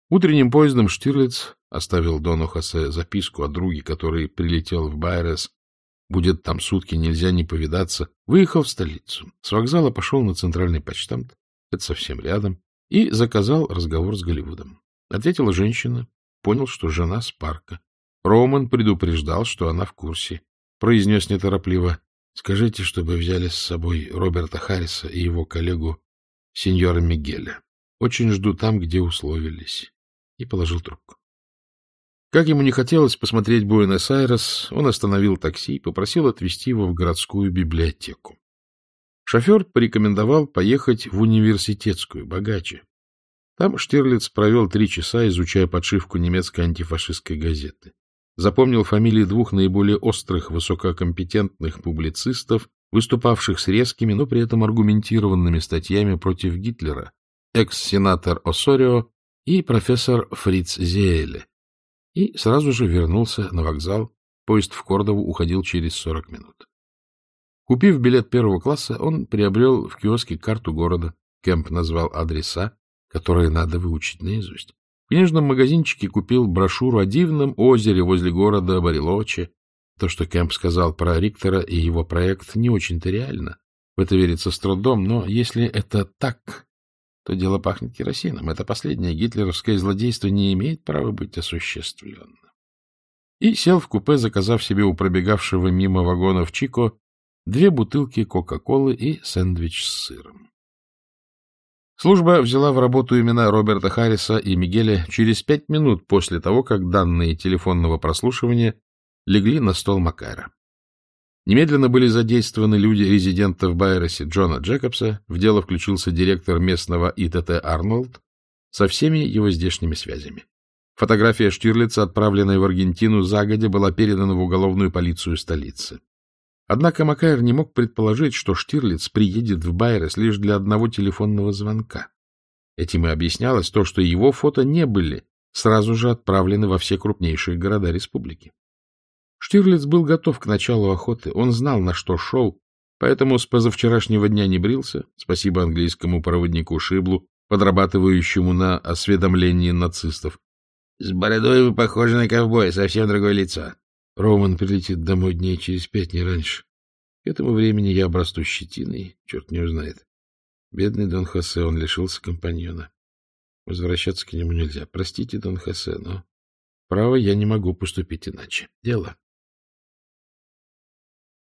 Утренним поездом Штирлиц оставил Дону Хосе записку о друге, который прилетел в Байрес. Будет там сутки, нельзя не повидаться. Выехал в столицу. С вокзала пошел на центральный почтамт, это совсем рядом, и заказал разговор с Голливудом. Ответила женщина, понял, что жена с парка. Роуман предупреждал, что она в курсе. Произнес неторопливо: «Скажите, чтобы взяли с собой Роберта Харриса и его коллегу сеньора Мигеля. Очень жду там, где условились». И положил трубку. Как ему не хотелось посмотреть Буэнос-Айрес, он остановил такси и попросил отвезти его в городскую библиотеку. Шофер порекомендовал поехать в университетскую, богаче. Там Штирлиц провел 3 часа, изучая подшивку немецкой антифашистской газеты. Запомнил фамилии 2 наиболее острых, высококомпетентных публицистов, выступавших с резкими, но при этом аргументированными статьями против Гитлера, экс-сенатор Осорио и профессор Фриц Зееле, и сразу же вернулся на вокзал. Поезд в Кордову уходил через 40 минут. Купив билет 1 класса, он приобрел в киоске карту города. Кэмп назвал адреса, которые надо выучить наизусть. В книжном магазинчике купил брошюру о дивном озере возле города Барилоче. То, что Кэмп сказал про Риктора и его проект, не очень-то реально. В это верится с трудом, но если это так, то дело пахнет керосином. Это последнее гитлеровское злодейство не имеет права быть осуществленным. И сел в купе, заказав себе у пробегавшего мимо вагонов Чико 2 бутылки Кока-Колы и сэндвич с сыром. Служба взяла в работу имена Роберта Харриса и Мигеля через 5 минут после того, как данные телефонного прослушивания легли на стол Макайра. Немедленно были задействованы люди резидента в Байресе Джона Джекобса, в дело включился директор местного ИТТ Арнольд со всеми его здешними связями. Фотография Штирлица, отправленная в Аргентину загодя, была передана в уголовную полицию столицы. Однако Макайр не мог предположить, что Штирлиц приедет в Байрес лишь для одного телефонного звонка. Этим и объяснялось то, что его фото не были сразу же отправлены во все крупнейшие города республики. Штирлиц был готов к началу охоты, он знал, на что шел, поэтому с позавчерашнего дня не брился, спасибо английскому проводнику Шиблу, подрабатывающему на осведомлении нацистов. — С бородой вы похожи на ковбоя, совсем другое лицо. Роуман прилетит домой дней через 5, не раньше. К этому времени я обрасту щетиной, черт не узнает. Бедный Дон Хосе, он лишился компаньона. Возвращаться к нему нельзя. Простите, Дон Хосе, но право я не могу поступить иначе. Дело.